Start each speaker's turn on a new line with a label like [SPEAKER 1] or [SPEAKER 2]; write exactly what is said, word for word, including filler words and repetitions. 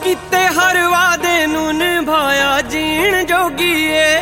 [SPEAKER 1] ਕੀਤੇ हर वादे नूं निभाया जीण जोगी ए